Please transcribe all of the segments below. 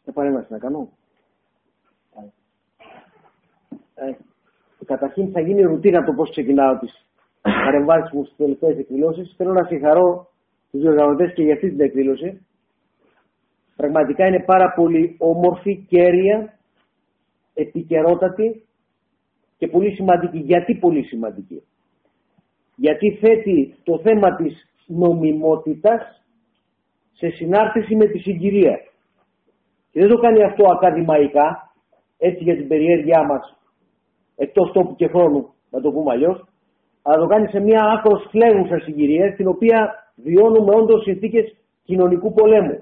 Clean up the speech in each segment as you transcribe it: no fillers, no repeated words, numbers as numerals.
Επανέμβαση να κάνω. Καταρχήν θα γίνει ρουτίνα το πώς ξεκινάω τις παρεμβάσεις μου στις τελευταίες εκδηλώσεις. Θέλω να συγχαρώ τους διοργανωτές και για αυτή την εκδήλωση. Πραγματικά είναι πάρα πολύ όμορφη, κέρια, επικαιρότατη και πολύ σημαντική. Γιατί πολύ σημαντική? Γιατί θέτει το θέμα της νομιμότητας σε συνάρτηση με τη συγκυρία. Και δεν το κάνει αυτό ακαδημαϊκά, έτσι για την περιέργειά μας, εκτός τόπου και χρόνου, να το πούμε αλλιώς, αλλά το κάνει σε μια άκρως φλέγουσα συγκυρία, στην οποία βιώνουμε όντως συνθήκες κοινωνικού πολέμου.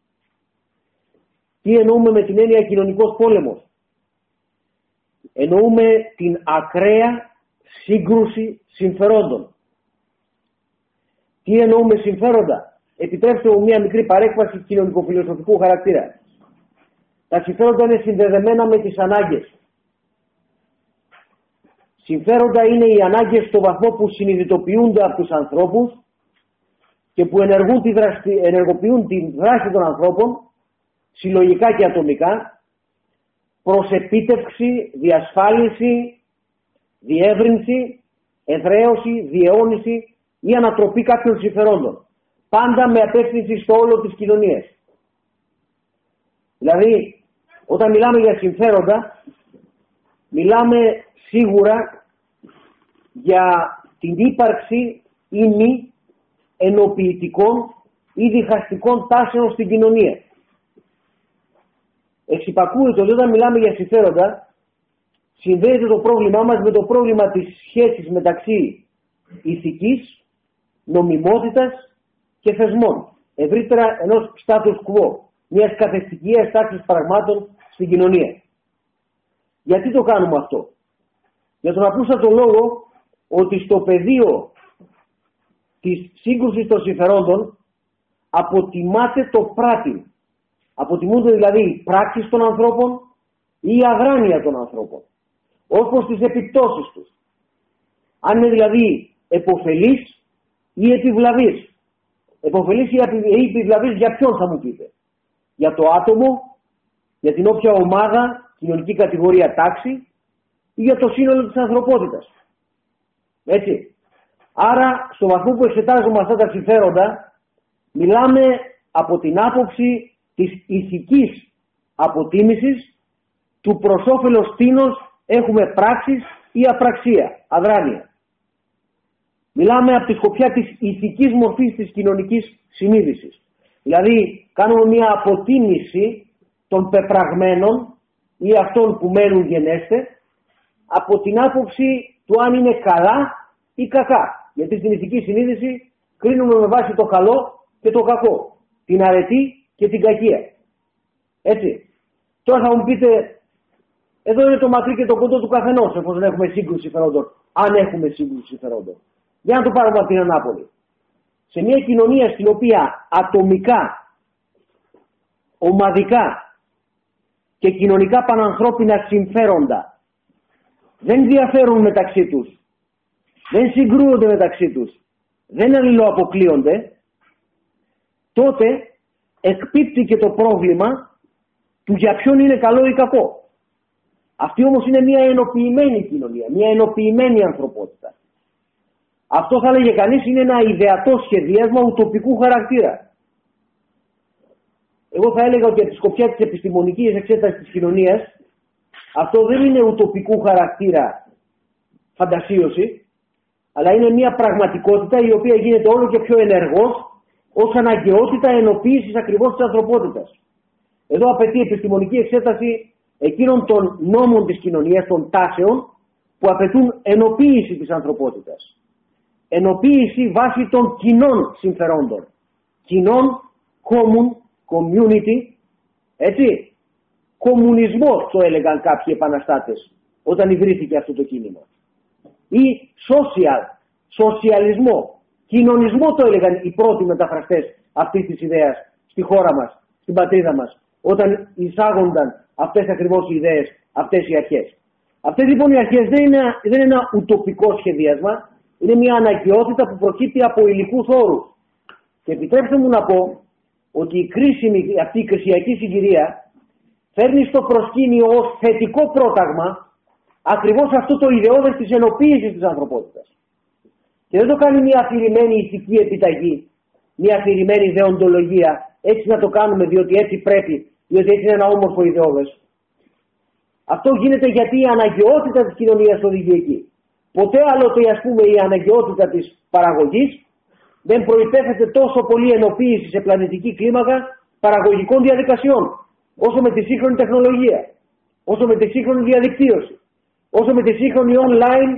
Τι εννοούμε με την έννοια κοινωνικός πόλεμος? Εννοούμε την ακραία σύγκρουση συμφερόντων. Τι εννοούμε συμφέροντα? Επιτρέψτε μου μια μικρή παρέκβαση κοινωνικοφιλοσοφικού χαρακτήρα. Τα συμφέροντα είναι συνδεδεμένα με τις ανάγκες. Συμφέροντα είναι οι ανάγκες στο βαθμό που συνειδητοποιούνται από τους ανθρώπους και που ενεργοποιούν τη δράση των ανθρώπων, συλλογικά και ατομικά, προς επίτευξη, διασφάλιση, διεύρυνση, εδραίωση, διαιώνιση ή ανατροπή κάποιων συμφερόντων. Πάντα με απεύθυνση στο όλο της κοινωνίας. Δηλαδή, όταν μιλάμε για συμφέροντα, μιλάμε σίγουρα για την ύπαρξη ή μη ενοποιητικών ή διχαστικών τάσεων στην κοινωνία. Εξυπακούεται ότι όταν μιλάμε για συμφέροντα, συνδέεται το πρόβλημά μας με το πρόβλημα της σχέσης μεταξύ ηθικής, νομιμότητας και θεσμών. Ευρύτερα ενός status quo, μιας καθεστικίας τάξης πραγμάτων στην κοινωνία. Γιατί το κάνουμε αυτό? Για τον απλούστατο λόγο ότι στο πεδίο της σύγκρουσης των συμφερόντων αποτιμάται το πράτη. Αποτιμούνται δηλαδή οι πράξεις των ανθρώπων ή η αδράνεια των ανθρώπων, ως προς τις επιπτώσεις τους. Αν είναι δηλαδή επωφελής ή επιβλαβής. Επωφελής ή επιβλαβής για ποιον, θα μου πείτε? Για το άτομο, για την όποια ομάδα, κοινωνική κατηγορία, τάξη, ή για το σύνολο της ανθρωπότητας. Έτσι. Άρα, στο βαθμό που εξετάζουμε αυτά τα συμφέροντα, μιλάμε από την άποψη της ηθικής αποτίμησης του προς όφελος τίνος έχουμε πράξεις ή απραξία, αδράνεια. Μιλάμε από τη σκοπιά της ηθικής μορφής της κοινωνικής συνείδησης. Δηλαδή, κάνουμε μια αποτίμηση των πεπραγμένων ή αυτών που μένουν γενέστε από την άποψη του αν είναι καλά ή κακά. Γιατί στην ηθική συνείδηση κρίνουμε με βάση το καλό και το κακό, την αρετή και την κακία. Έτσι. Τώρα θα μου πείτε, εδώ είναι το μακρύ και το κοντό του καθενός, εφόσον έχουμε σύγκρουση συμφερόντων, αν έχουμε σύγκρουση συμφερόντων. Για να το πάρουμε από την Ανάπολη. Σε μια κοινωνία στην οποία ατομικά, ομαδικά και κοινωνικά πανανθρώπινα συμφέροντα δεν διαφέρουν μεταξύ τους, δεν συγκρούονται μεταξύ τους, δεν αλληλοαποκλείονται, τότε εκπίπτει και το πρόβλημα του για ποιον είναι καλό ή κακό. Αυτή όμως είναι μια ενοποιημένη κοινωνία, μια ενοποιημένη ανθρωπότητα. Αυτό θα λέγε κανείς είναι ένα ιδεατό σχεδίασμα ουτοπικού χαρακτήρα. Εγώ θα έλεγα ότι από τη σκοπιά της επιστημονικής εξέτασης της κοινωνίας αυτό δεν είναι ουτοπικού χαρακτήρα φαντασίωση, αλλά είναι μια πραγματικότητα η οποία γίνεται όλο και πιο ενεργός ως αναγκαιότητα ενοποίησης ακριβώς της ανθρωπότητας. Εδώ απαιτεί επιστημονική εξέταση εκείνων των νόμων της κοινωνίας, των τάσεων που απαιτούν ενοποίηση της ανθρωπότητας. Ενοποίηση βάσει των κοινών συμφερόντων. Κοινών, common, community, έτσι. Κομμουνισμός το έλεγαν κάποιοι επαναστάτες όταν ιδρύθηκε αυτό το κίνημα. Ή social, σοσιαλισμό, κοινωνισμό το έλεγαν οι πρώτοι μεταφραστές αυτής της ιδέας στη χώρα μας, στην πατρίδα μας, όταν εισάγονταν αυτές ακριβώς οι ιδέες, αυτές οι αρχές. Αυτές λοιπόν οι αρχές δεν είναι ένα ουτοπικό σχεδίασμα, είναι μια αναγκαιότητα που προκύπτει από υλικούς όρους. Και επιτρέψτε μου να πω ότι η κρίσιμη αυτή η κρισιακή συγκυρία φέρνει στο προσκήνιο ως θετικό πρόταγμα ακριβώς αυτό το ιδεώδες της ενοποίησης της ανθρωπότητας. Και δεν το κάνει μια αφηρημένη ηθική επιταγή, μια αφηρημένη δεοντολογία, έτσι να το κάνουμε διότι έτσι πρέπει, διότι έτσι είναι ένα όμορφο ιδεώδες. Αυτό γίνεται γιατί η αναγκαιότητα της κοινωνίας οδηγεί εκεί. Ποτέ άλλοτε, ας πούμε, η αναγκαιότητα της παραγωγής δεν προϋπέθεται τόσο πολύ ενοποίηση σε πλανητική κλίμακα παραγωγικών διαδικασιών, όσο με τη σύγχρονη τεχνολογία, όσο με τη σύγχρονη διαδικτύωση, όσο με τη σύγχρονη online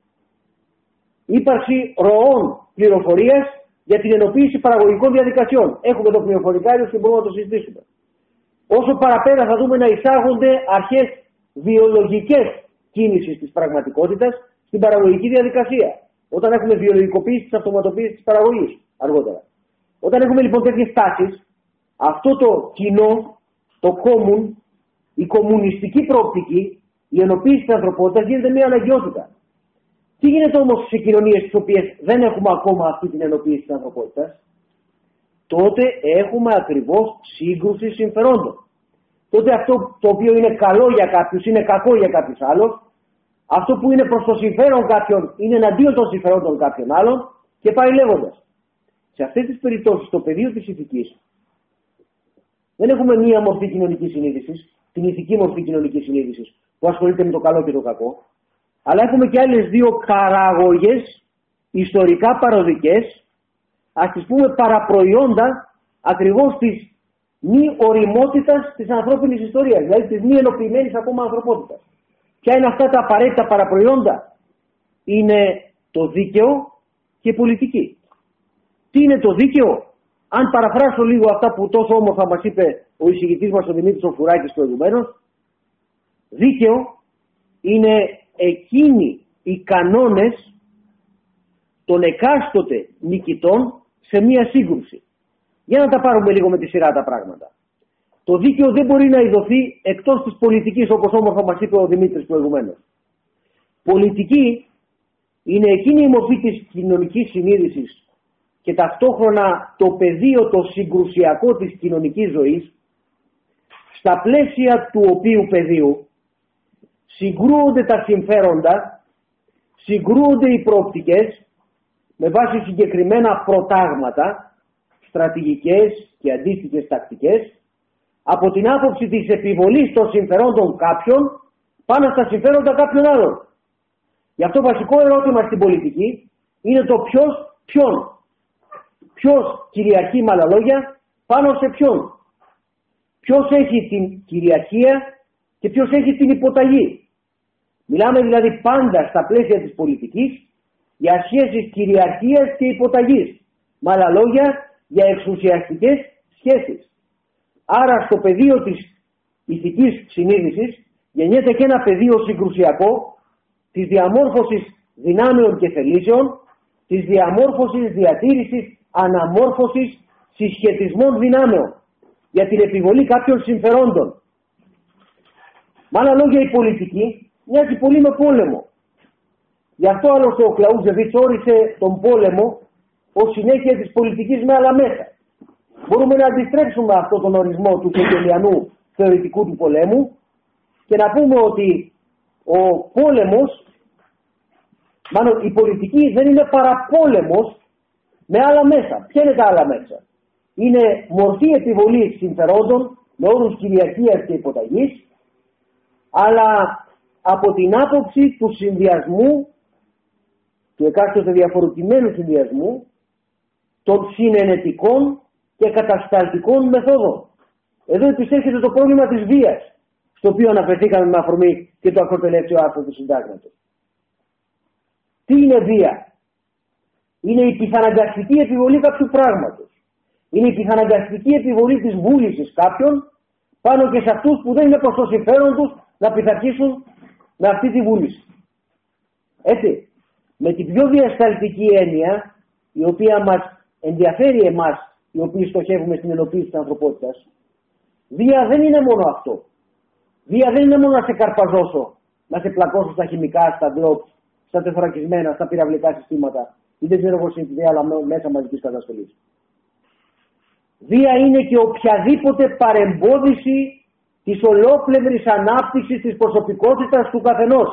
ύπαρξη ροών πληροφορίας για την ενοποίηση παραγωγικών διαδικασιών. Έχουμε το πληροφορικάριο και μπορούμε να το συζητήσουμε. Όσο παραπέρα θα δούμε να εισάγονται αρχές βιολογικές κίνησης της πραγματικότητας στην παραγωγική διαδικασία. Όταν έχουμε βιολογικοποίηση της αυτοματοποίησης της παραγωγής αργότερα. Όταν έχουμε λοιπόν τέτοιες τάσεις, αυτό το κοινό, το common, η κομμουνιστική προοπτική, η ενοποίηση της ανθρωπότητας γίνεται μια αναγκαιότητα. Τι γίνεται όμως σε κοινωνίες τις οποίες δεν έχουμε ακόμα αυτή την ενοποίηση της ανθρωπότητας? Τότε έχουμε ακριβώς σύγκρουση συμφερόντων. Τότε αυτό το οποίο είναι καλό για κάποιους είναι κακό για κάποιους άλλους. Αυτό που είναι προς το συμφέρον κάποιων είναι εναντίον των συμφερόντων κάποιων άλλων και πάει λέγοντας. Σε αυτές τις περιπτώσεις, στο πεδίο της ηθικής, δεν έχουμε μία μορφή κοινωνικής συνείδησης, την ηθική μορφή κοινωνικής συνείδησης, που ασχολείται με το καλό και το κακό, αλλά έχουμε και άλλες δύο παραγωγές, ιστορικά παροδικές, ας τις πούμε παραπροϊόντα ακριβώς της μη οριμότητας της ανθρώπινης ιστορίας, δηλαδή της μη ενοποιημένης ακόμα ανθρωπότητας. Ποια είναι αυτά τα απαραίτητα παραπροϊόντα? Είναι το δίκαιο και η πολιτική. Τι είναι το δίκαιο? Αν παραφράσω λίγο αυτά που τόσο όμορφα μας είπε ο εισηγητής μας ο Δημήτρης ο Φουράκης προηγουμένως, δίκαιο είναι εκείνοι οι κανόνες των εκάστοτε νικητών σε μία σύγκρουση. Για να τα πάρουμε λίγο με τη σειρά τα πράγματα. Το δίκαιο δεν μπορεί να ειδωθεί εκτός της πολιτικής, όπως όμορφα μας είπε ο Δημήτρης προηγουμένως. Πολιτική είναι εκείνη η μορφή της κοινωνικής συνείδησης και ταυτόχρονα το πεδίο το συγκρουσιακό της κοινωνικής ζωής, στα πλαίσια του οποίου πεδίου συγκρούονται τα συμφέροντα, συγκρούονται οι προοπτικές με βάση συγκεκριμένα προτάγματα, στρατηγικές και αντίστοιχες τακτικές, από την άποψη της επιβολής των συμφερόντων κάποιων πάνω στα συμφέροντα κάποιων άλλων. Γι' αυτό βασικό ερώτημα στην πολιτική είναι το ποιον. Ποιος κυριαρχεί, με άλλα λόγια, πάνω σε ποιον. Ποιος έχει την κυριαρχία και ποιος έχει την υποταγή. Μιλάμε δηλαδή πάντα στα πλαίσια της πολιτικής για σχέσεις κυριαρχίας και υποταγής. Με άλλα λόγια, για εξουσιαστικές σχέσεις. Άρα στο πεδίο της ηθικής συνείδησης γεννιέται και ένα πεδίο συγκρουσιακό της διαμόρφωσης δυνάμεων και θελήσεων, της διαμόρφωσης, διατήρησης, αναμόρφωσης συσχετισμών δυνάμεων για την επιβολή κάποιων συμφερόντων. Με άλλα λόγια, η πολιτική μοιάζει πολύ με πόλεμο. Γι' αυτό άλλωστε ο Κλαούζεβιτς όρισε τον πόλεμο ως συνέχεια της πολιτικής με άλλα μέσα. Μπορούμε να αντιστρέψουμε αυτόν τον ορισμό του κεγγελιανού θεωρητικού του πολέμου και να πούμε ότι ο πόλεμος, μάλλον η πολιτική δεν είναι παρά πόλεμος με άλλα μέσα. Ποια είναι τα άλλα μέσα? Είναι μορφή επιβολής συμφερόντων με όρους κυριαρχίας και υποταγής, αλλά από την άποψη του συνδυασμού, του εκάστοτε διαφορετημένου συνδυασμού, των συνενετικών και κατασταλτικών μεθόδων. Εδώ επισέρχεται το πρόβλημα της βίας, στο οποίο αναφερθήκαμε με αφορμή και το ακροτελεύσιο άρθρο του συντάγματος. Τι είναι βία? Είναι η πιθαναγκαστική επιβολή κάποιου πράγματος. Είναι η πιθαναγκαστική επιβολή της βούλησης κάποιων πάνω και σε αυτούς που δεν είναι προς το συμφέρον τους να πειθαρχήσουν με αυτή τη βούληση. Έτσι, με την πιο διασταλτική έννοια, η οποία μας ενδιαφέρει εμάς, οι οποίοι στοχεύουμε στην ενοποίηση της ανθρωπότητας, βία δεν είναι μόνο αυτό. Βία δεν είναι μόνο να σε καρπαζώσω, να σε πλακώσω στα χημικά, στα ντρόπ, στα τεθωρακισμένα, στα πυραυλικά συστήματα ή δεν ξέρω πώς είναι άλλα μέσα μαζικής καταστολής. Βία είναι και οποιαδήποτε παρεμπόδιση της ολόπλευρης ανάπτυξης της προσωπικότητας του καθενός.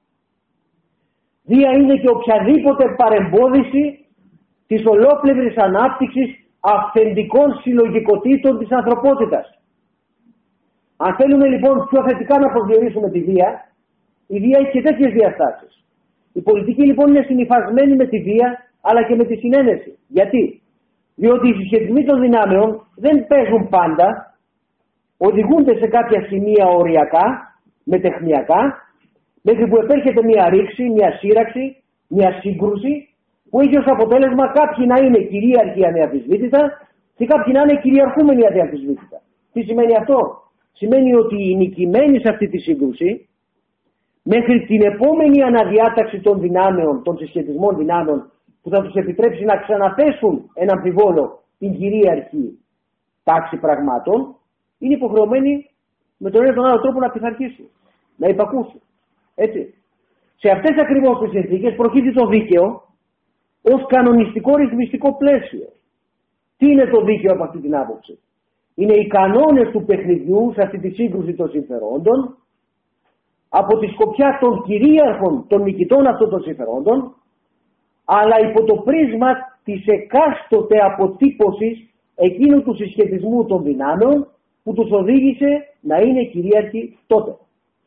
Βία είναι και οποιαδήποτε παρεμπόδιση της ολόπλευρης ανάπτυξης αυθεντικών συλλογικοτήτων της ανθρωπότητας. Αν θέλουμε λοιπόν πιο θετικά να προσδιορίσουμε τη βία, η βία έχει και τέτοιες διαστάσεις. Η πολιτική λοιπόν είναι συνυφασμένη με τη βία αλλά και με τη συνένεση. Γιατί? Διότι οι συσχετισμοί των δυνάμεων δεν παίζουν πάντα, οδηγούνται σε κάποια σημεία οριακά, μετεχνιακά, μέχρι που επέρχεται μια ρήξη, μια σύραξη, μια σύγκρουση, που έχει ως αποτέλεσμα κάποιοι να είναι κυρίαρχοι ανεαμφισβήτητα και κάποιοι να είναι κυριαρχούμενοι αδιαμφισβήτητα. Τι σημαίνει αυτό? Σημαίνει ότι οι νικημένοι σε αυτή τη σύγκρουση, μέχρι την επόμενη αναδιάταξη των δυνάμεων, των συσχετισμών δυνάμεων, που θα τους επιτρέψει να ξαναθέσουν ένα αμφιβόλο την κυρίαρχη τάξη πραγμάτων, είναι υποχρεωμένοι με τον ένα ή τον άλλο τρόπο να πειθαρχήσουν, να υπακούσουν. Έτσι. Σε αυτές ακριβώς τις συνθήκες προκύπτει το δίκαιο ως κανονιστικό ρυθμιστικό πλαίσιο. Τι είναι το δίκαιο από αυτή την άποψη? Είναι οι κανόνες του παιχνιδιού σε αυτή τη σύγκρουση των συμφερόντων, από τη σκοπιά των κυρίαρχων, των νικητών αυτών των συμφερόντων, αλλά υπό το πρίσμα της εκάστοτε αποτύπωσης εκείνου του συσχετισμού των δυνάμεων που τους οδήγησε να είναι κυρίαρχοι τότε.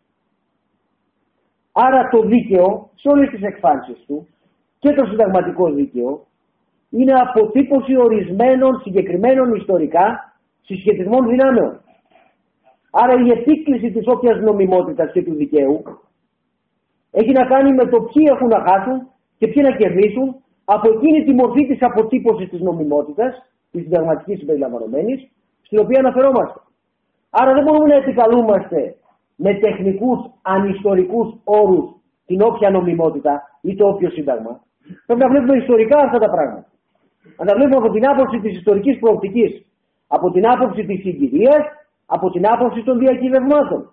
Άρα το δίκαιο σε όλες τις εκφάνσεις του και το συνταγματικό δίκαιο είναι αποτύπωση ορισμένων συγκεκριμένων ιστορικά συσχετισμών δυνάμεων. Άρα η επίκληση της όποιας νομιμότητας και του δικαίου έχει να κάνει με το ποιοι έχουν να χάσουν και ποιοι να κερδίσουν από εκείνη τη μορφή της αποτύπωσης της νομιμότητας, της συνταγματικής συμπεριλαμβανομένης, στην οποία αναφερόμαστε. Άρα δεν μπορούμε να επικαλούμαστε με τεχνικούς ανιστορικούς όρους την όποια νομιμότητα ή το όποιο σύνταγμα. Πρέπει να βλέπουμε ιστορικά αυτά τα πράγματα. Να τα βλέπουμε από την άποψη της ιστορικής προοπτικής, από την άποψη της συγκυρίας, από την άποψη των διακυβευμάτων.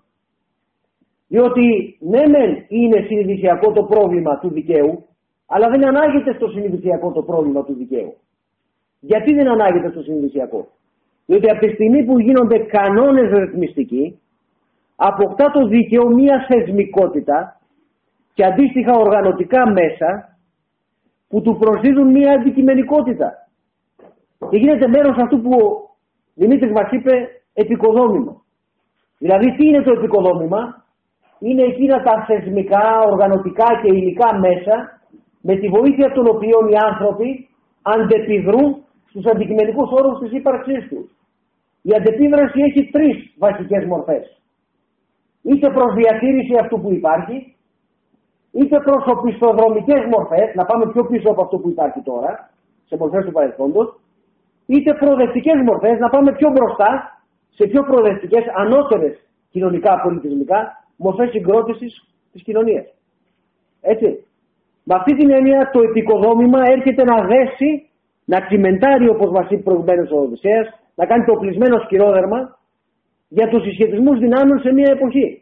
Διότι ναι μεν είναι συνειδησιακό το πρόβλημα του δικαίου, αλλά δεν ανάγεται στο συνειδησιακό το πρόβλημα του δικαίου. Γιατί δεν ανάγεται στο συνειδησιακό? Διότι από τη στιγμή που γίνονται κανόνες ρυθμιστικοί, αποκτά το δίκαιο μία θεσμικότητα και αντίστοιχα οργανωτικά μέσα που του προσδίδουν μία αντικειμενικότητα. Και γίνεται μέρος αυτού που ο Δημήτρης μας είπε επικοδόμημα. Δηλαδή τι είναι το επικοδόμημα? Είναι εκείνα τα θεσμικά, οργανωτικά και υλικά μέσα με τη βοήθεια των οποίων οι άνθρωποι αντεπιδρούν στους αντικειμενικούς όρους της ύπαρξής τους. Η αντεπίδραση έχει τρεις βασικές μορφές. Είτε προς διατήρηση αυτού που υπάρχει, είτε προς οπισθοδρομικές μορφές, να πάμε πιο πίσω από αυτό που υπάρχει τώρα, σε μορφές του παρελθόντος, είτε προοδευτικές μορφές, να πάμε πιο μπροστά, σε πιο προοδευτικές, ανώτερες κοινωνικά, πολιτισμικά, μορφές συγκρότησης της κοινωνίας. Έτσι. Με αυτή την έννοια το επικοδόμημα έρχεται να δέσει, να τσιμεντάρει, όπως μας είπε προηγουμένως ο Οδυσσέας, να κάνει το οπλισμένο σκυρόδερμα για τους συσχετισμούς δυνάμεων σε μια εποχή.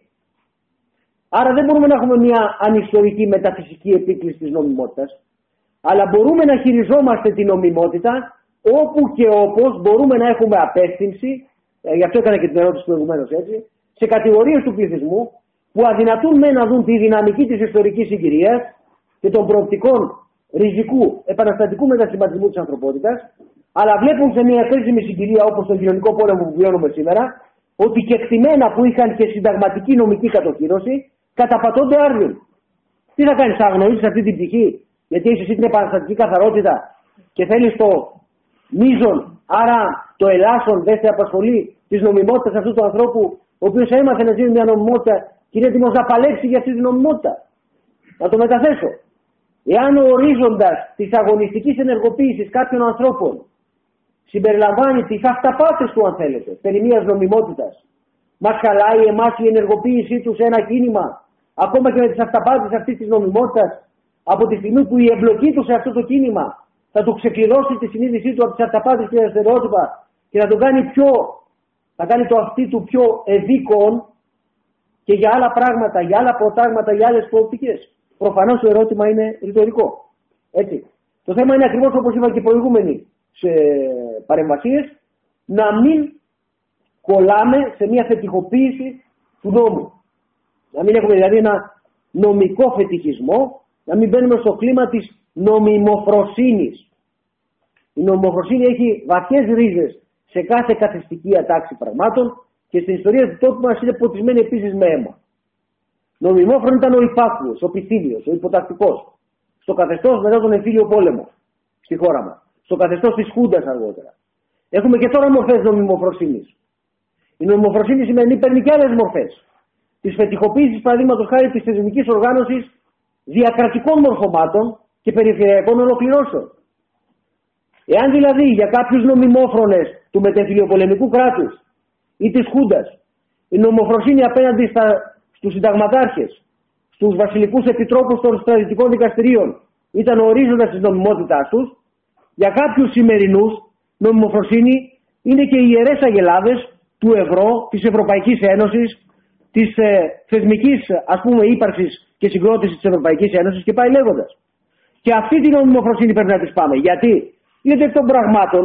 Άρα δεν μπορούμε να έχουμε μια ανιστορική μεταφυσική επίκληση της νομιμότητας, αλλά μπορούμε να χειριζόμαστε την νομιμότητα όπου και όπως μπορούμε να έχουμε απεύθυνση, γι' αυτό έκανα και την ερώτηση προηγουμένως έτσι, σε κατηγορίες του πληθυσμού που αδυνατούν να δουν τη δυναμική της ιστορικής συγκυρίας και των προοπτικών ριζικού επαναστατικού μετασχηματισμού της ανθρωπότητας, αλλά βλέπουν σε μια κρίσιμη συγκυρία όπως τον κοινωνικό πόλεμο που βιώνουμε σήμερα, ότι κεκτημένα που είχαν και συνταγματική νομική κατοχύρωση καταπατώνται άρδιν. Τι θα κάνεις, θα αγνοήσεις αυτή την πτυχή, γιατί έχεις εσύ την επαναστατική καθαρότητα και θέλεις το μείζον, άρα το ελάσσον δεν σε απασχολεί της νομιμότητας αυτού του ανθρώπου, ο οποίος έμαθε να ζει μια νομιμότητα και είναι έτοιμος να παλέψει για αυτή την νομιμότητα. Να το μεταθέσω. Εάν ο ορίζοντας της αγωνιστικής ενεργοποίησης κάποιων ανθρώπων συμπεριλαμβάνει τις αυταπάτες του, αν θέλετε, περί μιας νομιμότητας, μας χαλάει εμάς η ενεργοποίησή του σε ένα κίνημα, ακόμα και με τις αυταπάτες αυτής της νομιμότητας, από τη στιγμή που η εμπλοκή του σε αυτό το κίνημα θα του ξεκλειδώσει τη συνείδησή του από τις αυταπάτες και τα στερεότυπα και θα τον κάνει θα κάνει το αυτί του πιο ευήκον και για άλλα πράγματα, για άλλα προτάγματα, για άλλες προοπτικές. Προφανώς το ερώτημα είναι ρητορικό. Έτσι. Το θέμα είναι ακριβώς όπως είπα και προηγούμενοι σε παρεμβασίες, να μην κολλάμε σε μια φετιχοποίηση του νόμου. Να μην έχουμε δηλαδή ένα νομικό φετιχισμό, να μην μπαίνουμε στο κλίμα της νομιμοφροσύνης. Η νομιμοφροσύνη έχει βαθιές ρίζες σε κάθε καθεστική ατάξη πραγμάτων και στην ιστορία του τόπου μας είναι ποτισμένη επίσης με αίμα. Νομιμόφρον ήταν ο υπάκουος, ο πυθίλιος, ο υποτακτικός. Στο καθεστώς μετά τον εμφύλιο πόλεμο στη χώρα μας. Στο καθεστώς της Χούντας αργότερα. Έχουμε και τώρα μορφές νομιμοφροσύνης. Η νομιμοφροσύνη σημαίνει παίρνει και άλλες μορφές. Της φετιχοποίησης, παραδείγματος χάρη, της θεσμικής οργάνωσης διακρατικών μορφωμάτων και περιφερειακών ολοκληρώσεων. Εάν δηλαδή για κάποιους νομιμόφρονες του μετεμφυλιοπολεμικού κράτους ή της Χούντας η νομιμοφροσύνη απέναντι στους συνταγματάρχες, στους βασιλικούς επιτρόπους των στρατιωτικών δικαστηρίων ήταν ο ορίζοντας της νομιμότητάς τους, για κάποιους σημερινούς νομιμοφροσύνη είναι και οι ιερές αγελάδες του ευρώ, της Ευρωπαϊκής Ένωσης, της θεσμικής ύπαρξης και συγκρότησης της Ευρωπαϊκής Ένωσης και πάει λέγοντας. Και αυτή την νομιμοφροσύνη πρέπει να τις πάμε. Γιατί εκ των πραγμάτων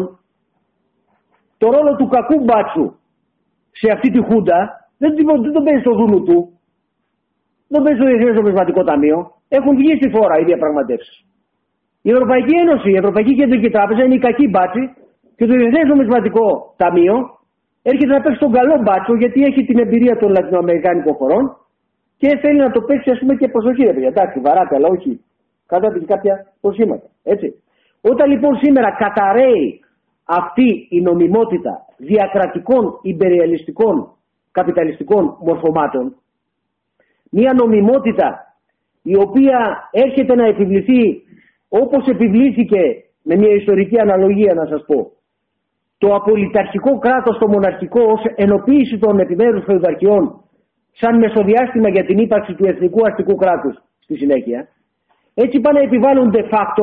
το ρόλο του κακού μπάτσου σε αυτή τη Χούντα δεν τον παίζει στο δούνου του, δεν παίζει στο Διεθνές Νομισματικό Ταμείο. Έχουν βγει στη φόρα οι διαπραγματεύσεις. Η Ευρωπαϊκή Ένωση, η Ευρωπαϊκή Κεντρική Τράπεζα είναι η κακή μπάτσι και το Διεθνές Νομισματικό Ταμείο έρχεται να παίξει τον καλό μπάτσο γιατί έχει την εμπειρία των λατινοαμερικάνικων χωρών και θέλει να το παίξει και προσοχή. Εντάξει, βαράτε, αλλά όχι. Κάτω κάποια προσήματα. Έτσι. Όταν λοιπόν σήμερα καταραίει αυτή η νομιμότητα διακρατικών, ιμπεριαλιστικών, καπιταλιστικών μορφωμάτων, μια νομιμότητα η οποία έρχεται να επιβληθεί όπως επιβλήθηκε, με μια ιστορική αναλογία να σας πω, το απολυταρχικό κράτος, το μοναρχικό, ως ενοποίηση των επιμέρους φεουδαρχιών σαν μεσοδιάστημα για την ύπαρξη του εθνικού αστικού κράτους στη συνέχεια, έτσι πάνε να επιβάλλουν de facto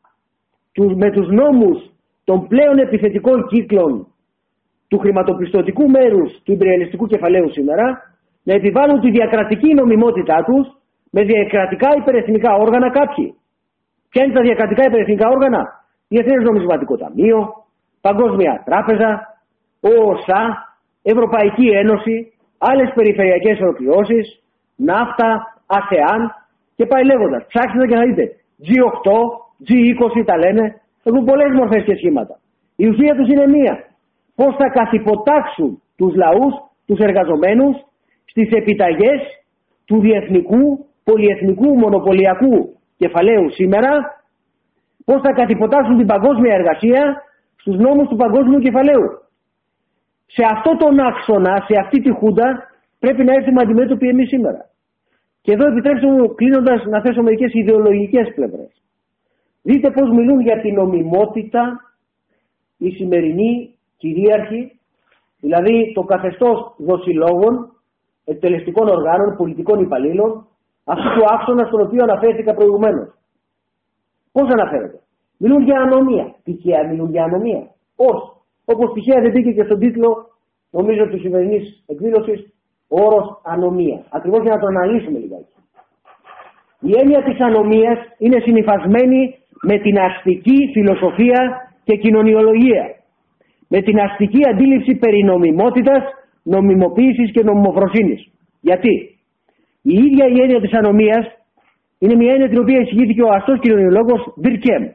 με τους νόμους των πλέον επιθετικών κύκλων του χρηματοπιστωτικού μέρους του ιμπεριαλιστικού κεφαλαίου σήμερα, να επιβάλλουν τη διακρατική νομιμότητά τους με διακρατικά υπερεθνικά όργανα κάποιοι. Ποια είναι τα διακρατικά υπερεθνικά όργανα? Διεθνές Νομισματικό Ταμείο, Παγκόσμια Τράπεζα, ΟΟΣΑ, Ευρωπαϊκή Ένωση, άλλες περιφερειακές ολοκληρώσεις, ναύτα, ΑΣΕΑΝ και πάει λέγοντας. Ψάξτε και να δείτε. G8, G20 τα λένε, έχουν πολλές μορφές και σχήματα. Η ουσία τους είναι μία. Πώς θα καθυποτάξουν τους λαούς, τους εργαζομένους, στις επιταγές του διεθνικού, πολυεθνικού, μονοπωλιακού κεφαλαίου σήμερα, πώς θα καθυποτάξουν την παγκόσμια εργασία στους νόμους του παγκόσμιου κεφαλαίου. Σε αυτό τον άξονα, σε αυτή τη Χούντα, πρέπει να έρθουμε αντιμέτωποι εμείς σήμερα. Και εδώ επιτρέψτε μου, κλείνοντας, να θέσω μερικές ιδεολογικές πλευρές. Δείτε πώς μιλούν για την νομιμότητα οι σημερινοί κυρίαρχοι, δηλαδή το καθεστώς δοσιλόγων, εκτελεστικών οργάνων, πολιτικών υπαλλήλων, αυτού του άξονα στον οποίο αναφέρθηκα προηγουμένως. Πώς αναφέρεται? Μιλούν για ανομία. Τυχαία μιλούν για ανομία? Όχι. Όπως τυχαία δεν μπήκε και στον τίτλο, νομίζω, της σημερινής εκδήλωσης, ο όρος ανομία. Ακριβώς για να το αναλύσουμε λιγάκι. Η έννοια της ανομίας είναι συνυφασμένη με την αστική φιλοσοφία και κοινωνιολογία. Με την αστική αντίληψη περί νομιμότητας, νομιμοποίησης και νομιμοφροσύνης. Γιατί? Η ίδια η έννοια της ανομίας είναι μια έννοια την οποία εισηγήθηκε ο αστός κοινωνιολόγος Durkheim.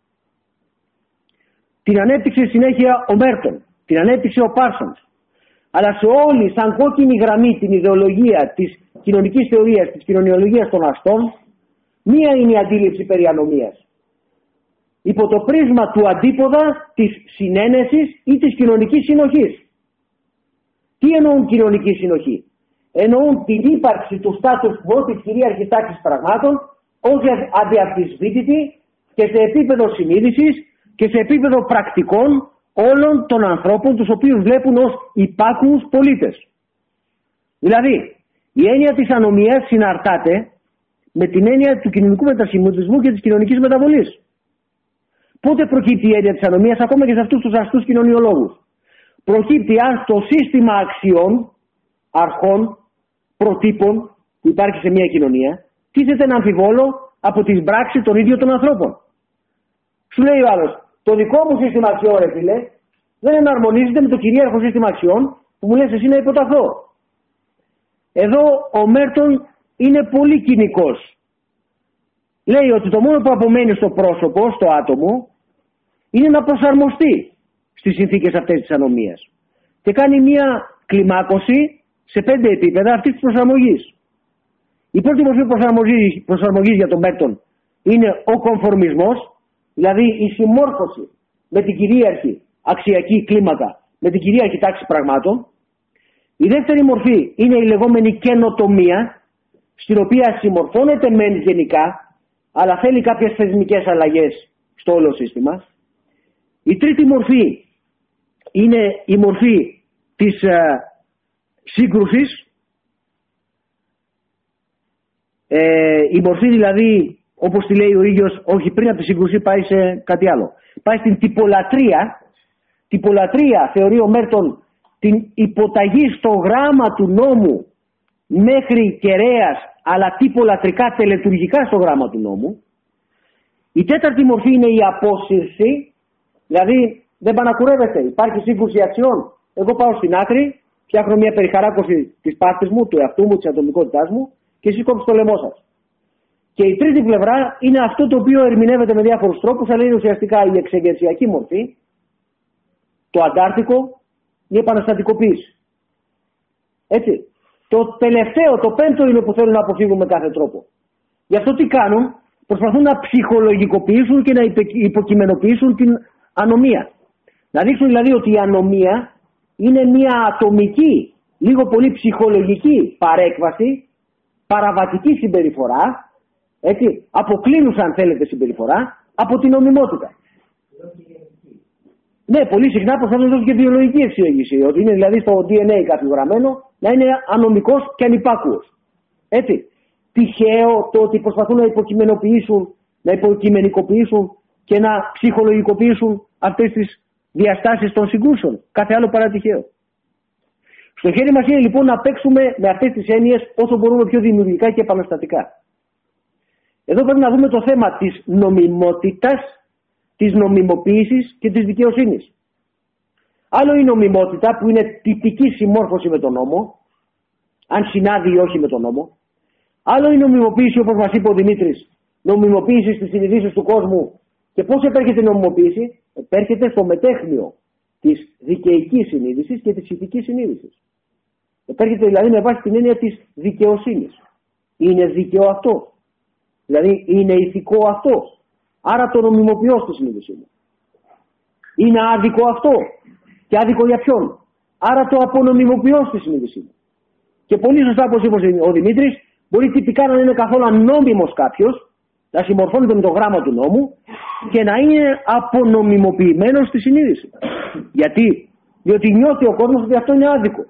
Την ανέπτυξε συνέχεια ο Μέρτον, την ανέπτυξε ο Πάρσονς. Αλλά σε όλη, σαν κόκκινη γραμμή, την ιδεολογία της κοινωνικής θεωρίας, της κοινωνιολογίας των αστών, μία είναι η αντίληψη περί ανομίας. Υπό το πρίσμα του αντίποδα της συνένεσης ή της κοινωνικής συνοχής. Τι εννοούν κοινωνική συνοχή? Εννοούν την ύπαρξη του status quo, της κυρίαρχης τάξης πραγμάτων, ως αδιαμφισβήτητη και σε επίπεδο συνείδησης και σε επίπεδο πρακτικών όλων των ανθρώπων, τους οποίους βλέπουν ως υπάκουους πολίτες. Δηλαδή, η έννοια της ανομίας συναρτάται με την έννοια του κοινωνικού μετασχηματισμού και της κοινωνικής μεταβολής. Πότε προκύπτει η έννοια της ανομίας, ακόμα και σε αυτούς τους αστούς κοινωνιολόγους? Προκύπτει αν το σύστημα αξιών, αρχών, προτύπων που υπάρχει σε μια κοινωνία τίθεται να αμφιβόλο από την πράξη των ίδιων των ανθρώπων. Σου λέει ο άλλος, το δικό μου σύστημα αξιών, ρε φίλε, δεν εναρμονίζεται με το κυρίαρχο σύστημα αξιών που μου λες εσύ να υποταχθώ. Εδώ ο Μέρτον είναι πολύ κοινικός. Λέει ότι το μόνο που απομένει στο πρόσωπο, στο άτομο, είναι να προσαρμοστεί στις συνθήκες αυτές της ανομίας. Και κάνει μια κλιμάκωση σε 5 επίπεδα αυτής της προσαρμογής. Η πρώτη μορφή προσαρμογής για τον Μέρτον είναι ο κομφορμισμός, δηλαδή η συμμόρφωση με την κυρίαρχη αξιακή κλίμακα, με την κυρίαρχη τάξη πραγμάτων. Η δεύτερη μορφή είναι η λεγόμενη καινοτομία, στην οποία συμμορφώνεται μεν γενικά, αλλά θέλει κάποιες θεσμικές αλλαγές στο όλο σύστημα. Η τρίτη μορφή είναι η μορφή της σύγκρουσης, η μορφή δηλαδή, όπως τη λέει ο ίδιος, όχι πριν από τη σύγκρουση πάει σε κάτι άλλο. Πάει στην τυπολατρεία. Τυπολατρεία θεωρεί ο Μέρτον την υποταγή στο γράμμα του νόμου μέχρι κεραίας, αλλά τυπολατρικά τελετουργικά στο γράμμα του νόμου. Η τέταρτη μορφή είναι η απόσυρση, δηλαδή δεν πανακουρεύεται, υπάρχει σύγκρουση αξιών. Εγώ πάω στην άκρη, φτιάχνω μια περιχαράκωση της πάθης μου, του εαυτού μου, της ατομικότητάς μου και εσείς κόψετε το λαιμό σας. Και η τρίτη πλευρά είναι αυτό το οποίο ερμηνεύεται με διάφορους τρόπους, αλλά είναι ουσιαστικά η εξεγερσιακή μορφή, το αντάρτικο, η επαναστατικοποίηση. Έτσι. Το τελευταίο, το πέμπτο είναι που θέλουν να αποφύγουν με κάθε τρόπο. Γι' αυτό τι κάνουν, προσπαθούν να ψυχολογικοποιήσουν και να υποκειμενοποιήσουν την ανομία. Να δείξουν δηλαδή ότι η ανομία είναι μια ατομική, λίγο πολύ ψυχολογική παρέκβαση, παραβατική συμπεριφορά, έτσι, αποκλίνουσα αν θέλετε συμπεριφορά, από την νομιμότητα. Ναι, πολύ συχνά προσπαθούν να δώσουν και βιολογική αξιολόγηση, ότι είναι δηλαδή στο DNA καθηγραμμένο να είναι ανομικός και ανυπάκουος. Έτσι. Τυχαίο το ότι προσπαθούν να υποκειμενοποιήσουν, να υποκειμενικοποιήσουν και να ψυχολογικοποιήσουν αυτές τις διαστάσεις των συγκρούσεων. Κάθε άλλο παρά τυχαίο. Στο χέρι μας είναι λοιπόν να παίξουμε με αυτές τις έννοιες όσο μπορούμε πιο δημιουργικά και επαναστατικά. Εδώ πρέπει να δούμε το θέμα της νομιμότητας, της νομιμοποίησης και της δικαιοσύνης. Άλλο η νομιμότητα που είναι τυπική συμμόρφωση με τον νόμο, αν συνάδει ή όχι με τον νόμο. Άλλο η νομιμοποίηση, όπως μας είπε ο Δημήτρης, νομιμοποίηση στις συνειδήσεις του κόσμου. Και πώς επέρχεται η νομιμοποίηση? Επέρχεται στο μετέχμιο της δικαιικής συνείδησης και της ηθικής συνείδησης. Επέρχεται δηλαδή με βάση την έννοια της δικαιοσύνης. Είναι δίκαιο αυτό. Δηλαδή είναι ηθικό αυτό. Άρα το νομιμοποιώ στη συνείδησή μου. Είναι άδικο αυτό. Και άδικο για ποιον? Άρα το απονομιμοποιώ στη συνείδησή μου. Και πολύ σωστά, όπως είπε ο Δημήτρης, μπορεί τυπικά να είναι καθόλου ανώμιμος κάποιος, να συμμορφώνεται με το γράμμα του νόμου και να είναι απονομιμοποιημένος στη συνείδηση. Γιατί? Διότι νιώθει ο κόσμος ότι αυτό είναι άδικο.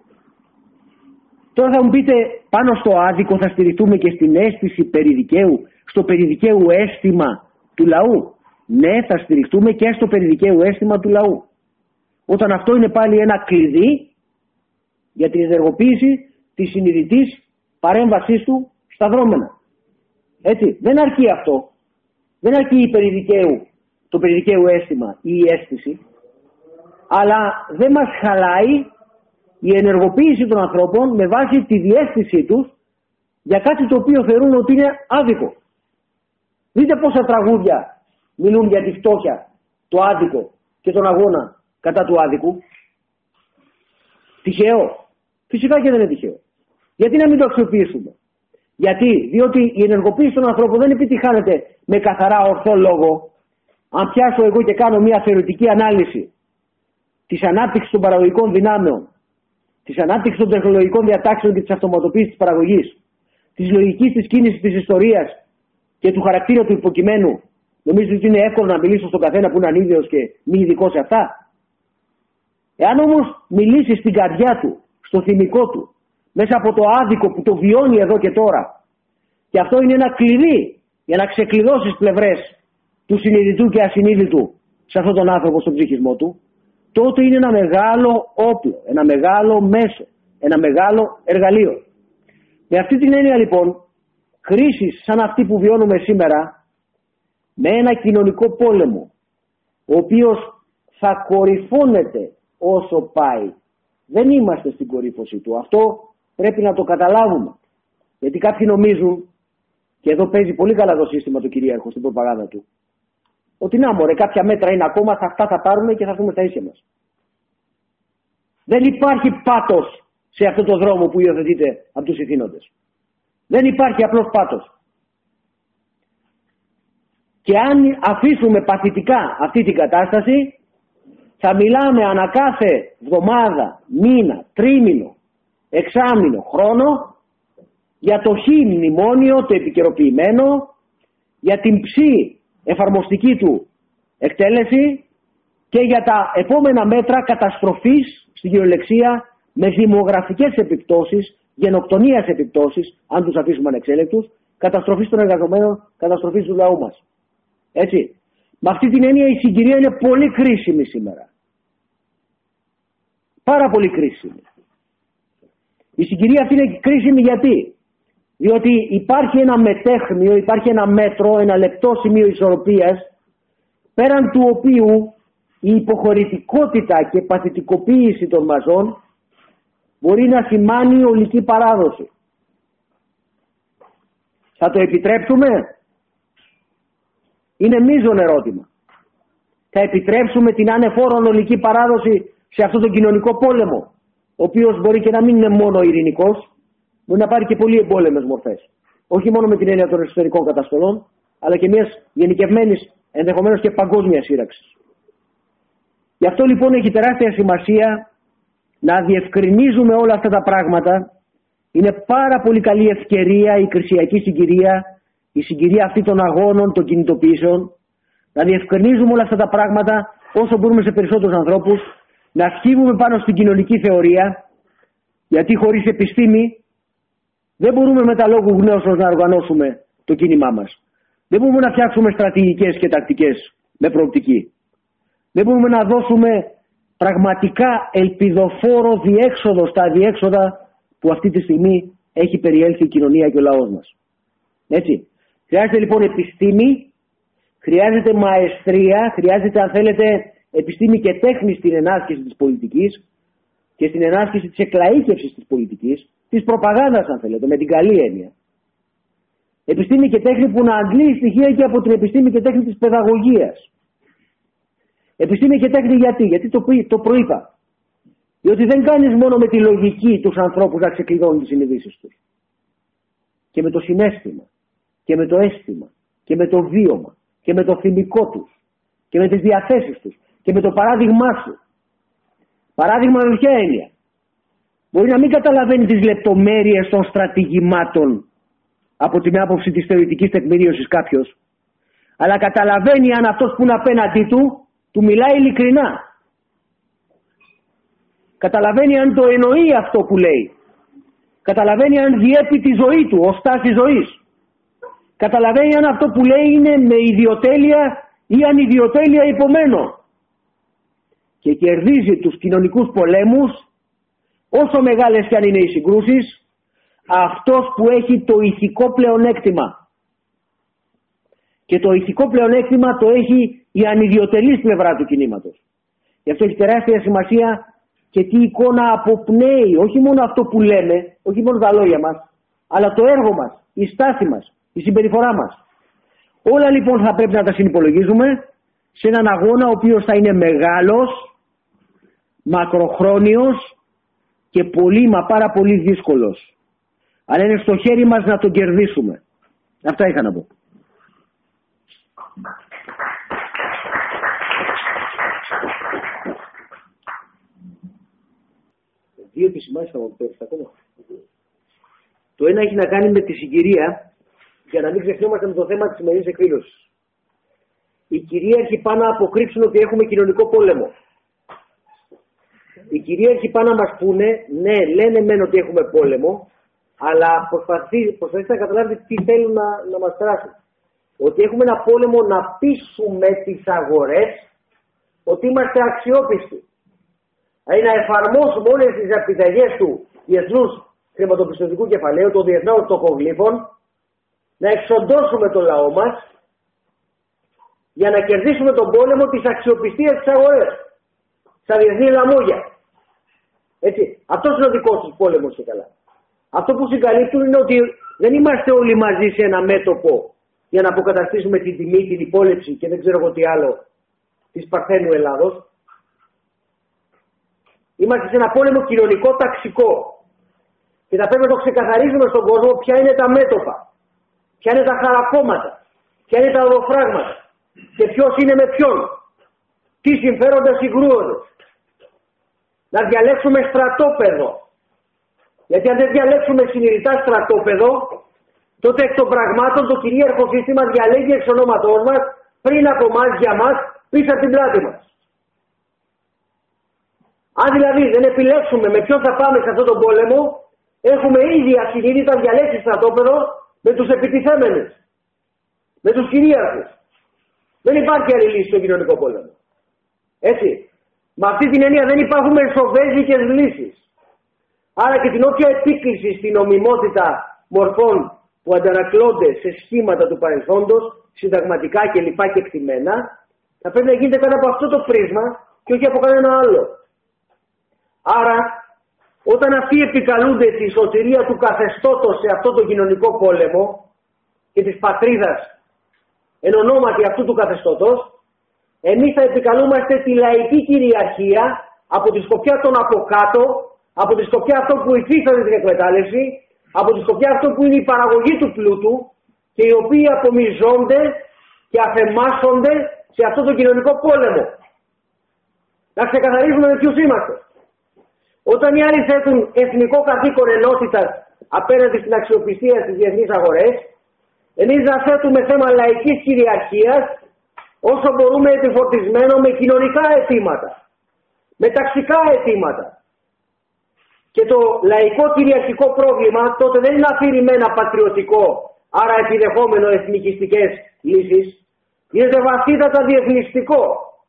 Τώρα θα μου πείτε, πάνω στο άδικο θα στηριχτούμε και στην αίσθηση περιδικαίου, στο περιδικαίου αίσθημα του λαού? Ναι, θα στηριχτούμε και στο περιδικαίου αίσθημα του λαού. Όταν αυτό είναι πάλι ένα κλειδί για την ενεργοποίηση της συνειδητής παρέμβασής του στα δρόμενα. Έτσι, δεν αρκεί αυτό. Δεν αρκεί το περιδικαίου αίσθημα ή η αίσθηση, αλλά δεν μας χαλάει η ενεργοποίηση των ανθρώπων με βάση τη διαίσθησή τους για κάτι το οποίο θεωρούν ότι είναι άδικο. Δείτε πόσα τραγούδια μιλούν για τη φτώχεια, το άδικο και τον αγώνα κατά του άδικου. Τυχαίο? Φυσικά και δεν είναι τυχαίο. Γιατί να μην το αξιοποιήσουμε? Γιατί? Διότι η ενεργοποίηση των ανθρώπων δεν επιτυχάνεται με καθαρά ορθό λόγο. Αν πιάσω εγώ και κάνω μια θεωρητική ανάλυση της ανάπτυξης των παραγωγικών δυνάμεων, της ανάπτυξης των τεχνολογικών διατάξεων και της αυτοματοποίησης της παραγωγής, της λογικής της κίνησης της ιστορίας και του χαρακτήρα του υποκειμένου, νομίζω ότι είναι εύκολο να μιλήσω στον καθένα που είναι ανίδεος και μη ειδικό σε αυτά. Εάν όμως μιλήσει στην καρδιά του, στο θυμικό του, μέσα από το άδικο που το βιώνει εδώ και τώρα, και αυτό είναι ένα κλειδί για να ξεκλειδώσει τις πλευρές του συνειδητού και ασυνείδητου σε αυτόν τον άνθρωπο στον ψυχισμό του, τότε είναι ένα μεγάλο όπλο, ένα μεγάλο μέσο, ένα μεγάλο εργαλείο. Με αυτή την έννοια λοιπόν, κρίσεις σαν αυτή που βιώνουμε σήμερα, με ένα κοινωνικό πόλεμο, ο οποίος θα κορυφώνεται όσο πάει, Δεν είμαστε στην κορύφωση του. Αυτό πρέπει να το καταλάβουμε. Γιατί κάποιοι νομίζουν, και εδώ παίζει πολύ καλά το σύστημα του κυρίαρχου στην προπαγάνδα του, ότι να μωρέ, κάποια μέτρα είναι ακόμα, αυτά θα πάρουμε και θα έρθουμε στα ίσια μας. Δεν υπάρχει πάτος σε αυτό το δρόμο που υιοθετείται από τους ηθήνοντες. Δεν υπάρχει απλώς πάτος. Και αν αφήσουμε παθητικά αυτή την κατάσταση, θα μιλάμε ανά κάθε εβδομάδα, μήνα, τρίμηνο, εξάμηνο, χρόνο για το χ μνημόνιο, το επικαιροποιημένο, για την ψ εφαρμοστική του εκτέλεση και για τα επόμενα μέτρα καταστροφής στην κυριολεξία με δημογραφικές επιπτώσεις, γενοκτονίας επιπτώσεις, αν τους αφήσουμε ανεξέλεκτους, καταστροφής των εργαζομένων, καταστροφής του λαού μας. Έτσι. Με αυτή την έννοια η συγκυρία είναι πολύ κρίσιμη σήμερα. Πάρα πολύ κρίσιμη. Η συγκυρία αυτή είναι κρίσιμη γιατί? Διότι υπάρχει ένα μετέχμιο, υπάρχει ένα μέτρο, ένα λεπτό σημείο ισορροπίας, πέραν του οποίου η υποχωρητικότητα και παθητικοποίηση των μαζών μπορεί να σημάνει ολική παράδοση. Θα το επιτρέψουμε? Είναι μείζον ερώτημα. Θα επιτρέψουμε την ανεφόρον ολική παράδοση σε αυτόν τον κοινωνικό πόλεμο, ο οποίος μπορεί και να μην είναι μόνο ειρηνικός, μπορεί να πάρει και πολύ εμπόλεμες μορφές. Όχι μόνο με την έννοια των εσωτερικών καταστολών, αλλά και μιας γενικευμένης, ενδεχομένως και παγκόσμιας σύραξης. Γι' αυτό λοιπόν έχει τεράστια σημασία να διευκρινίζουμε όλα αυτά τα πράγματα. Είναι πάρα πολύ καλή ευκαιρία η κρισιακή συγκυρία, η συγκυρία αυτή των αγώνων, των κινητοποιήσεων, να διευκρινίζουμε όλα αυτά τα πράγματα όσο μπορούμε σε περισσότερους ανθρώπους, να σκύβουμε πάνω στην κοινωνική θεωρία, γιατί χωρίς επιστήμη δεν μπορούμε με τα λόγου γνώσεως να οργανώσουμε το κίνημά μας. Δεν μπορούμε να φτιάξουμε στρατηγικές και τακτικές με προοπτική. Δεν μπορούμε να δώσουμε πραγματικά ελπιδοφόρο διέξοδο στα αδιέξοδα που αυτή τη στιγμή έχει περιέλθει η κοινωνία και ο λαός μας. Έτσι. Χρειάζεται λοιπόν επιστήμη, χρειάζεται μαεστρία, χρειάζεται αν θέλετε επιστήμη και τέχνη στην ενάσκηση της πολιτικής και στην ενάσκηση της εκλαΐκευσης της πολιτικής, της προπαγάνδας αν θέλετε, με την καλή έννοια. Επιστήμη και τέχνη που να αντλεί στοιχεία και από την επιστήμη και τέχνη της παιδαγωγίας. Επιστήμη και τέχνη γιατί το προείπα. Διότι δεν κάνεις μόνο με τη λογική τους ανθρώπους να ξεκλειδώνουν τις συνειδήσεις τους. Και με το συναίσθημα, και με το αίσθημα, και με το βίωμα, και με το θυμικό τους, και με τις διαθέσεις τους, και με το παράδειγμά σου. Παράδειγμα με ποια έννοια? Μπορεί να μην καταλαβαίνει τις λεπτομέρειες των στρατηγημάτων από την άποψη της θεωρητικής τεκμηρίωσης κάποιος, αλλά καταλαβαίνει αν αυτός που είναι απέναντί του μιλάει ειλικρινά. Καταλαβαίνει αν το εννοεί αυτό που λέει. Καταλαβαίνει αν διέπει τη ζωή του, ως στάση ζωής. Καταλαβαίνει αν αυτό που λέει είναι με ιδιοτέλεια ή ανιδιοτέλεια υπομένω. Και κερδίζει τους κοινωνικούς πολέμους, όσο μεγάλες κι αν είναι οι συγκρούσεις, αυτός που έχει το ηθικό πλεονέκτημα. Και το ηθικό πλεονέκτημα το έχει η ανιδιοτελής πλευρά του κινήματος. Γι' αυτό έχει τεράστια σημασία και τι εικόνα αποπνέει, όχι μόνο αυτό που λέμε, όχι μόνο τα λόγια μας, αλλά το έργο μας, η στάση μας, η συμπεριφορά μας. Όλα λοιπόν θα πρέπει να τα συνυπολογίζουμε σε έναν αγώνα ο οποίος θα είναι μεγάλος, μακροχρόνιος και πολύ μα πάρα πολύ δύσκολος. Αλλά είναι στο χέρι μας να τον κερδίσουμε. Αυτά είχα να πω. Δύο επισημάνσεις θα μου πέφτει ακόμα. Το ένα έχει να κάνει με τη συγκυρία, για να μην ξεχνιόμαστε με το θέμα της σημερινής εκδήλωσης. Οι κυρίαρχοι πάνε να αποκρύψουν ότι έχουμε κοινωνικό πόλεμο. Οι κυρίαρχοι πάνε να μας πούνε, ναι, λένε μεν ότι έχουμε πόλεμο, αλλά προσπαθήστε να καταλάβετε τι θέλουν να μας περάσουν. Ότι έχουμε ένα πόλεμο να πείσουμε τις αγορές ότι είμαστε αξιόπιστοι. Δηλαδή να εφαρμόσουμε όλες τις επιταγές του διεθνούς χρηματοπιστωτικού κεφαλαίου, των διεθνών τοκογλύφων, να εξοντώσουμε το λαό μας για να κερδίσουμε τον πόλεμο της αξιοπιστίας της αγορές, στα διεθνή λαμόγια. Έτσι. Αυτός είναι ο δικός τους πόλεμος και καλά. Αυτό που συγκαλύπτουν είναι ότι δεν είμαστε όλοι μαζί σε ένα μέτωπο για να αποκαταστήσουμε την τιμή, την υπόλοιψη και δεν ξέρω εγώ τι άλλο της Παρθένου Ελλάδος. Είμαστε σε ένα πόλεμο κοινωνικό ταξικό. Και θα πρέπει να το ξεκαθαρίζουμε στον κόσμο ποια είναι τα μέτωπα, ποια είναι τα χαρακόμματα, ποια είναι τα οδοφράγματα και ποιος είναι με ποιον. Τι συμφέροντα συγκρούονται. Να διαλέξουμε στρατόπεδο. Γιατί αν δεν διαλέξουμε συνειδητά στρατόπεδο, τότε εκ των πραγμάτων το κυρίαρχο σύστημα διαλέγει εξ ονόματός μας, πριν από εμάς, για μας, πίσω από την πλάτη μας. Αν δηλαδή δεν επιλέξουμε με ποιον θα πάμε σε αυτόν τον πόλεμο, έχουμε ήδη ασυνείδητα διαλέξει στρατόπεδο με τους επιτιθέμενους, με τους κυρίαρχους. Δεν υπάρχει άλλη λύση στο κοινωνικό πόλεμο. Έτσι. Με αυτή την έννοια δεν υπάρχουν μεσοβέζικες λύσεις. Άρα και την όποια επίκληση στην νομιμότητα μορφών που αντανακλώνται σε σχήματα του παρελθόντος, συνταγματικά κλπ. Και εκτιμένα, θα πρέπει να γίνεται κάτω από αυτό το πρίσμα και όχι από κανένα άλλο. Άρα, όταν αυτοί επικαλούνται τη σωτηρία του καθεστώτος σε αυτό το κοινωνικό πόλεμο και της πατρίδας εν ονόματι αυτού του καθεστώτος, εμείς θα επικαλούμαστε τη λαϊκή κυριαρχία από τη σκοπιά των από κάτω, από τη σκοπιά αυτών που υφίστανται την εκμετάλλευση, από τη σκοπιά αυτών που είναι η παραγωγή του πλούτου και οι οποίοι απομυζώνται και αφεμάσονται σε αυτό το κοινωνικό πόλεμο. Να ξεκαθαρίζουμε με ποιους είμαστε. Όταν οι άλλοι θέτουν εθνικό καθήκον ενότητας απέναντι στην αξιοπιστία στις διεθνείς αγορές, εμείς να θέτουμε θέμα λαϊκής κυριαρχίας όσο μπορούμε επιφορτισμένο με κοινωνικά αιτήματα, με ταξικά αιτήματα. Και το λαϊκό κυριαρχικό πρόβλημα τότε δεν είναι αφηρημένα πατριωτικό, άρα επιδεχόμενο εθνικιστικές λύσεις, είναι βαθύτατα διεθνιστικό.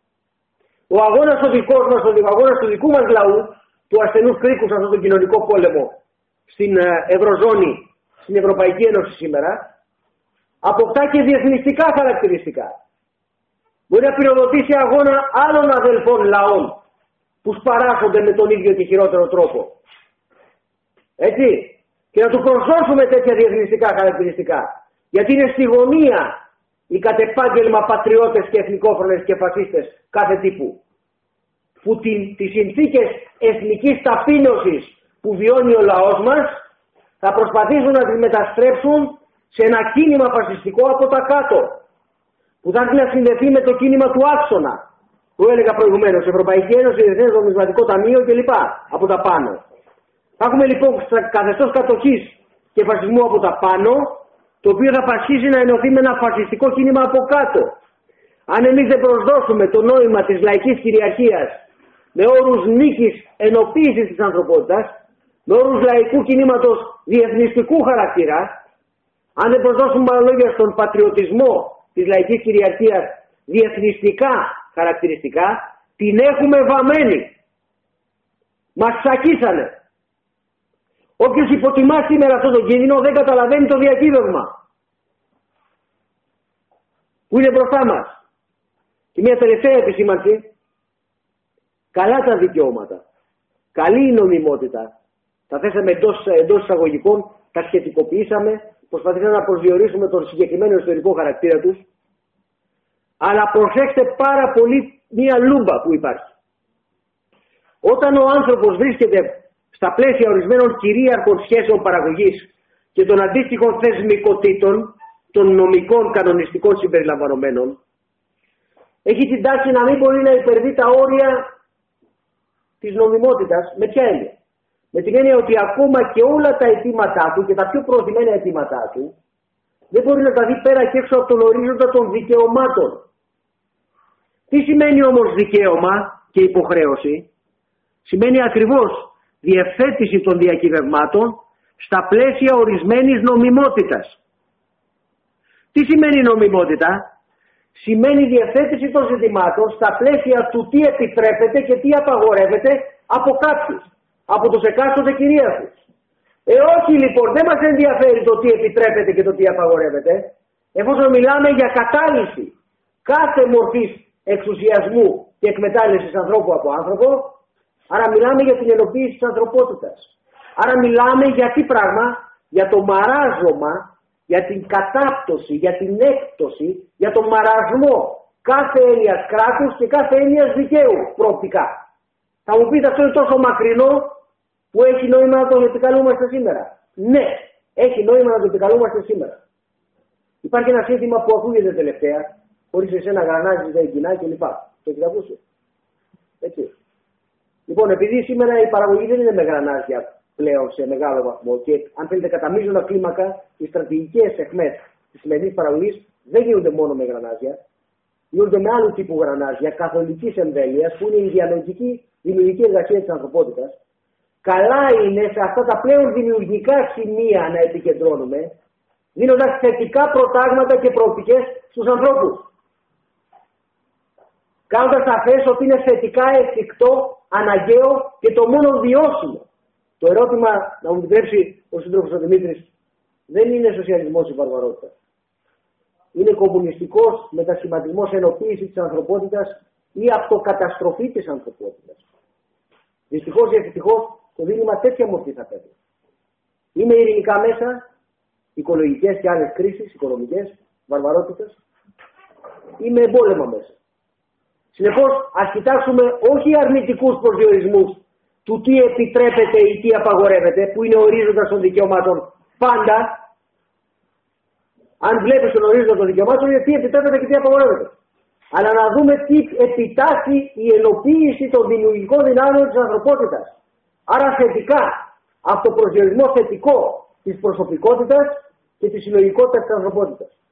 Ο αγώνας ο δικός μας, ο αγώνας του δικού μας λαού, του ασθενούς κρίκου σε αυτόν τον κοινωνικό πόλεμο στην Ευρωζώνη, στην Ευρωπαϊκή Ένωση σήμερα, αποκτά και διεθνιστικά χαρακτηριστικά. Μπορεί να πυροδοτήσει αγώνα άλλων αδελφών λαών που σπαράσσονται με τον ίδιο και χειρότερο τρόπο. Έτσι. Και να του προσδώσουμε τέτοια διεθνιστικά χαρακτηριστικά. Γιατί είναι στη γωνία οι κατ' επάγγελμα πατριώτες και εθνικόφρονες και φασίστες κάθε τύπου. Που τις συνθήκες εθνικής ταπείνωσης που βιώνει ο λαός μας θα προσπαθήσουν να τις μεταστρέψουν σε ένα κίνημα φασιστικό από τα κάτω. Που θα έρθει να συνδεθεί με το κίνημα του άξονα που έλεγα προηγουμένως, Ευρωπαϊκή Ένωση, Διεθνές Νομισματικό Ταμείο κλπ. Από τα πάνω. Θα έχουμε λοιπόν καθεστώς κατοχής και φασισμού από τα πάνω, το οποίο θα φασίσει να ενωθεί με ένα φασιστικό κίνημα από κάτω. Αν εμείς δεν προσδώσουμε το νόημα της λαϊκής κυριαρχίας με όρους νίκης ενοποίησης της ανθρωπότητας, με όρους λαϊκού κινήματος διεθνιστικού χαρακτήρα, αν δεν προσδώσουμε με λόγια στον πατριωτισμό της λαϊκής κυριαρχίας διεθνιστικά χαρακτηριστικά, την έχουμε βαμμένη. Μας τσακίσανε. Όποιος υποτιμά σήμερα αυτό το κίνδυνο δεν καταλαβαίνει το διακύβευμα που είναι μπροστά μας. Και μια τελευταία επισήμανση. Καλά τα δικαιώματα. Καλή η νομιμότητα. Τα θέσαμε εντός εισαγωγικών, τα σχετικοποιήσαμε, προσπαθήσαμε να προσδιορίσουμε τον συγκεκριμένο ιστορικό χαρακτήρα τους. Αλλά προσέξτε πάρα πολύ μία λούμπα που υπάρχει. Όταν ο άνθρωπος βρίσκεται στα πλαίσια ορισμένων κυρίαρχων σχέσεων παραγωγής και των αντίστοιχων θεσμικοτήτων, των νομικών κανονιστικών συμπεριλαμβανομένων, έχει την τάση να μην μπορεί να υπερβεί τα όρια της νομιμότητας. Με ποια έννοια? Με την έννοια ότι ακόμα και όλα τα αιτήματά του και τα πιο προωθημένα αιτήματά του δεν μπορεί να τα δει πέρα και έξω από τον ορίζοντα των δικαιωμάτων. Τι σημαίνει όμως δικαίωμα και υποχρέωση? Σημαίνει ακριβώς διευθέτηση των διακυβευμάτων στα πλαίσια ορισμένης νομιμότητας. Τι σημαίνει νομιμότητα? Σημαίνει διευθέτηση των ζητημάτων στα πλαίσια του τι επιτρέπεται και τι απαγορεύεται από κάποιους, από τους εκάστοτε κυρίαρχους. Όχι λοιπόν, δεν μας ενδιαφέρει το τι επιτρέπεται και το τι απαγορεύεται, εφόσον μιλάμε για κατάλυση κάθε μορφής εξουσιασμού και εκμετάλλευσης ανθρώπου από άνθρωπο, Άρα μιλάμε για την ενοποίηση της ανθρωπότητας. Άρα μιλάμε για τι πράγμα? Για το μαράζωμα, για την κατάπτωση, για την έκπτωση, για τον μαρασμό κάθε έννοιας κράτους και κάθε έννοιας δικαίου προοπτικά. Θα μου πείτε, αυτό είναι τόσο μακρινό που έχει νόημα να το επικαλούμαστε σήμερα? Ναι, έχει νόημα να το επικαλούμαστε σήμερα. Υπάρχει ένα σύνθημα που ακούγεται τελευταία, χωρίς εσένα γρανάζεις δεν κοινά κλπ. Το έχετε ακούσει? Έτσι. Λοιπόν, επειδή σήμερα η παραγωγή δεν είναι με γρανάζια πλέον σε μεγάλο βαθμό και αν θέλετε κατά μείζωνα κλίμακα, οι στρατηγικές αιχμές της σημερινής παραγωγής δεν γίνονται μόνο με γρανάζια, γίνονται με άλλου τύπου γρανάζια καθολικής εμβέλειας που είναι η διανοητική δημιουργική εργασία της ανθρωπότητας. Καλά είναι σε αυτά τα πλέον δημιουργικά σημεία να επικεντρώνουμε, δίνοντας θετικά προτάγματα και προοπτικές στους ανθρώπους. Κάνοντας σαφές ότι είναι θετικά εφικτό, αναγκαίο και το μόνο βιώσιμο. Το ερώτημα, να μου επιτρέψει ο σύντροφος ο Δημήτρης, δεν είναι σοσιαλισμός ή βαρβαρότητα. Είναι κομμουνιστικός μετασχηματισμός, ενοποίηση της ανθρωπότητας ή αυτοκαταστροφή της ανθρωπότητας. Δυστυχώς ή ευτυχώς το δίλημμα τέτοια μορφή θα παίρνει. Είναι ειρηνικά μέσα, οικολογικές και άλλες κρίσεις, οικονομικές, βαρβαρότητας, ή με εμπόλεμα μέσα. Συνεπώς, ας κοιτάξουμε όχι αρνητικούς προσδιορισμούς του τι επιτρέπεται ή τι απαγορεύεται, που είναι ορίζοντας των δικαιωμάτων πάντα. Αν βλέπεις τον ορίζοντα των δικαιωμάτων, είναι τι επιτρέπεται και τι απαγορεύεται. Αλλά να δούμε τι επιτάσσει η ενοποίηση των δημιουργικών δυνάμεων της ανθρωπότητας. Άρα θετικά, αυτοπροσδιορισμό θετικό της προσωπικότητας και της συλλογικότητας της ανθρωπότητας.